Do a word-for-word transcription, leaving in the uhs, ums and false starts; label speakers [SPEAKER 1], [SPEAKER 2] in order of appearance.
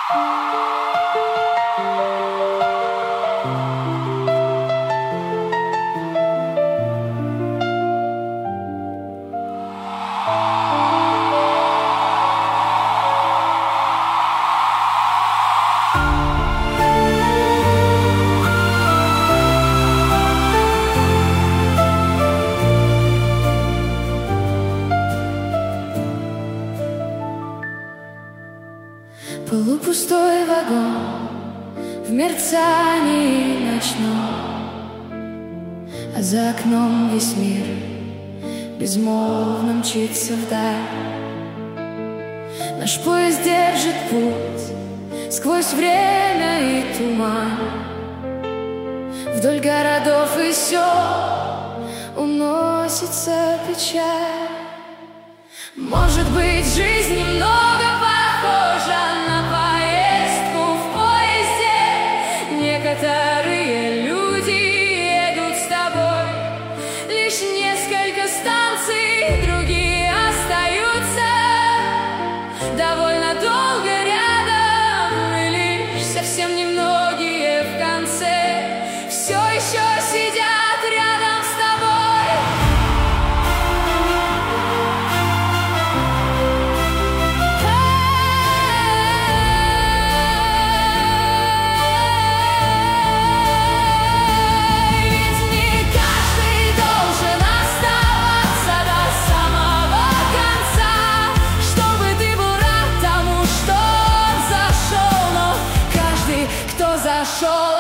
[SPEAKER 1] Полупустой вагон в мерцании ночном, а за окном весь мир безмолвно мчится вдаль. Наш поезд держит путь сквозь время и туман, вдоль городов и сел уносится печаль. Может быть, жизнь немного похожа на поездку в поезде. Некоторые люди едут с тобой лишь несколько станций, другие остаются довольно долго рядом, и лишь совсем немногие в конце все еще сидят рядом с тобой. Зашел